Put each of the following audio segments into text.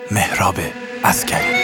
مهراب عسکری.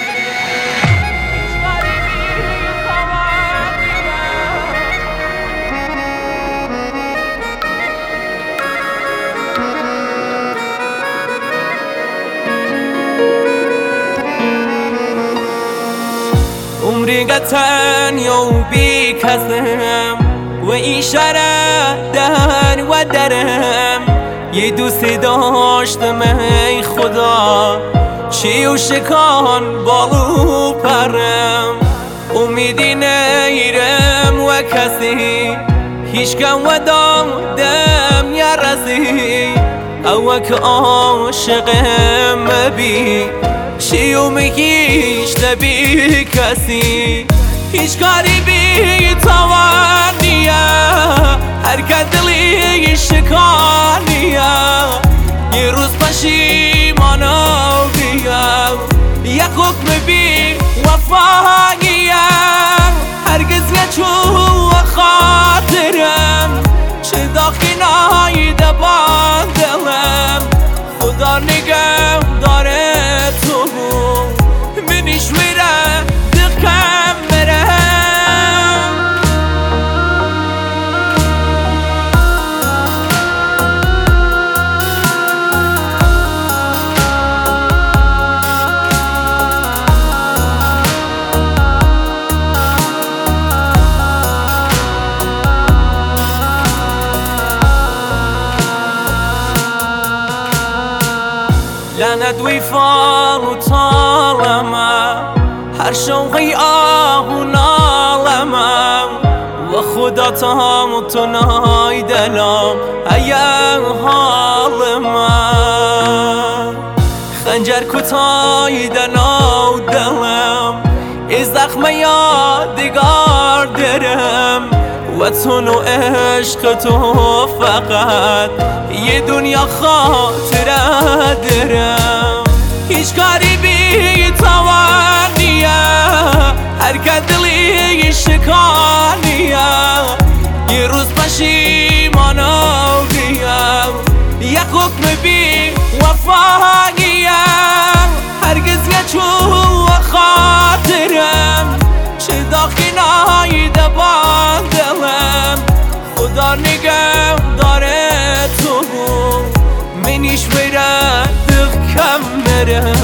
عمری تنیا و بی کسم و این شهر در و درم یه دوست داشتم ای خدا چی و شکان بالو پرم امیدی نیرم و کسی هیچ کم و دادم یا رسی او که عاشقم بی چی و میگیش نبی کسی هیچ کاری بی توانیه هر که دلی شکانیه یه روز پشیمانو بیم یک حکم بی وفاییه هرگز نچو خاطرم چه داخلی دبان دلم خدا نگه داره تو منیش میره دقم برم لعنت ویفان و طالمم هر شوقی آه و نالمم و خدا تام تو نای دلم ایه حال من خنجر کتای دنو دلم از زخم یادگار درم و تو نو عشق تو فقط یه دنیا خاطره درم هیچ کاری بی توانیه هر که دلی شکانیه یه روز پشیمانو بیم یک حکم بی وفاییه هرگز نچو خاطرم چه داخلی دبان دلم خدا نگه داره تو منیش میره دقم بره